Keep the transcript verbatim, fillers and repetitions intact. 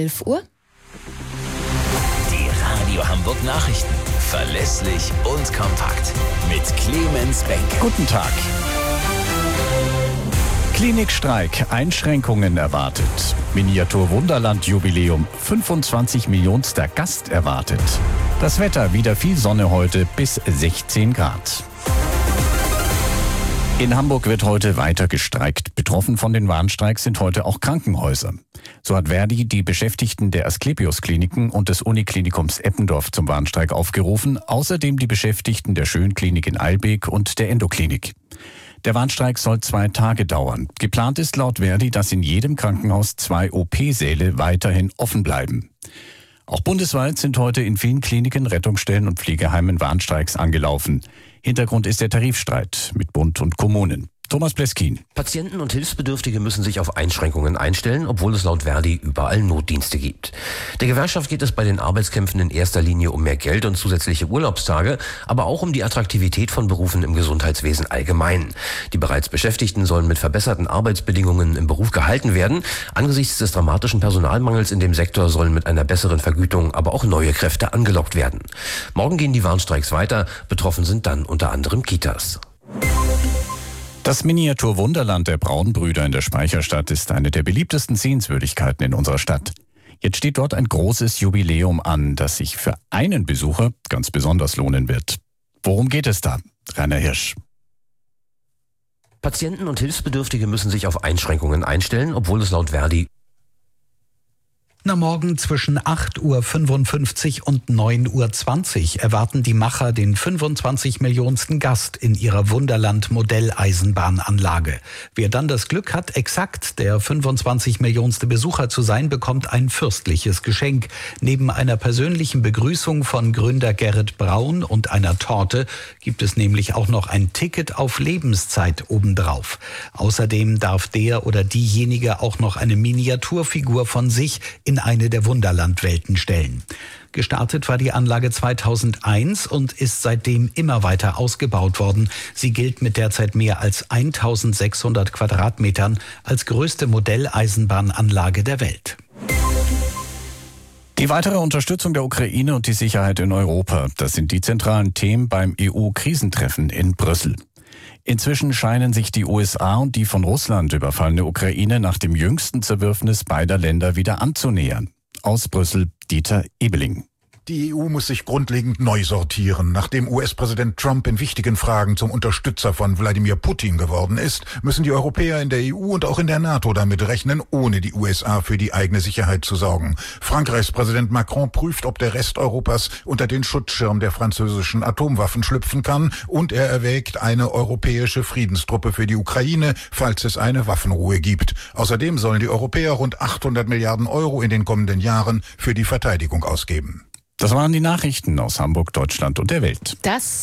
elf Uhr. Die Radio Hamburg Nachrichten. Verlässlich und kompakt. Mit Clemens Benke. Guten Tag. Klinikstreik, Einschränkungen erwartet. Miniatur Wunderland Jubiläum, fünfundzwanzig Millionster Gast erwartet. Das Wetter, wieder viel Sonne heute, bis sechzehn Grad. In Hamburg wird heute weiter gestreikt. Betroffen von den Warnstreiks sind heute auch Krankenhäuser. So hat Verdi die Beschäftigten der Asklepios-Kliniken und des Uniklinikums Eppendorf zum Warnstreik aufgerufen, außerdem die Beschäftigten der Schönklinik in Eilbek und der Endoklinik. Der Warnstreik soll zwei Tage dauern. Geplant ist laut Verdi, dass in jedem Krankenhaus zwei O P-Säle weiterhin offen bleiben. Auch bundesweit sind heute in vielen Kliniken, Rettungsstellen und Pflegeheimen Warnstreiks angelaufen. Hintergrund ist der Tarifstreit mit Bund und Kommunen. Thomas Pleskin. Patienten und Hilfsbedürftige müssen sich auf Einschränkungen einstellen, obwohl es laut Verdi überall Notdienste gibt. Der Gewerkschaft geht es bei den Arbeitskämpfen in erster Linie um mehr Geld und zusätzliche Urlaubstage, aber auch um die Attraktivität von Berufen im Gesundheitswesen allgemein. Die bereits Beschäftigten sollen mit verbesserten Arbeitsbedingungen im Beruf gehalten werden. Angesichts des dramatischen Personalmangels in dem Sektor sollen mit einer besseren Vergütung aber auch neue Kräfte angelockt werden. Morgen gehen die Warnstreiks weiter. Betroffen sind dann unter anderem Kitas. Das Miniatur Wunderland der Braunbrüder in der Speicherstadt ist eine der beliebtesten Sehenswürdigkeiten in unserer Stadt. Jetzt steht dort ein großes Jubiläum an, das sich für einen Besucher ganz besonders lohnen wird. Worum geht es da? Rainer Hirsch. Patienten und Hilfsbedürftige müssen sich auf Einschränkungen einstellen, obwohl es laut Verdi Na, morgen zwischen acht Uhr fünfundfünfzig und neun Uhr zwanzig erwarten die Macher den fünfundzwanzig Millionsten Gast in ihrer Wunderland-Modelleisenbahnanlage. Wer dann das Glück hat, exakt der fünfundzwanzig Millionste Besucher zu sein, bekommt ein fürstliches Geschenk. Neben einer persönlichen Begrüßung von Gründer Gerrit Braun und einer Torte gibt es nämlich auch noch ein Ticket auf Lebenszeit obendrauf. Außerdem darf der oder diejenige auch noch eine Miniaturfigur von sich in in eine der Wunderlandwelten stellen. Gestartet war die Anlage zweitausendeins und ist seitdem immer weiter ausgebaut worden. Sie gilt mit derzeit mehr als eintausendsechshundert Quadratmetern als größte Modelleisenbahnanlage der Welt. Die weitere Unterstützung der Ukraine und die Sicherheit in Europa, das sind die zentralen Themen beim E U-Krisentreffen in Brüssel. Inzwischen scheinen sich die U S A und die von Russland überfallene Ukraine nach dem jüngsten Zerwürfnis beider Länder wieder anzunähern. Aus Brüssel, Dieter Ebeling. Die E U muss sich grundlegend neu sortieren. Nachdem U S-Präsident Trump in wichtigen Fragen zum Unterstützer von Wladimir Putin geworden ist, müssen die Europäer in der E U und auch in der NATO damit rechnen, ohne die U S A für die eigene Sicherheit zu sorgen. Frankreichs Präsident Macron prüft, ob der Rest Europas unter den Schutzschirm der französischen Atomwaffen schlüpfen kann, und er erwägt eine europäische Friedenstruppe für die Ukraine, falls es eine Waffenruhe gibt. Außerdem sollen die Europäer rund achthundert Milliarden Euro in den kommenden Jahren für die Verteidigung ausgeben. Das waren die Nachrichten aus Hamburg, Deutschland und der Welt. Das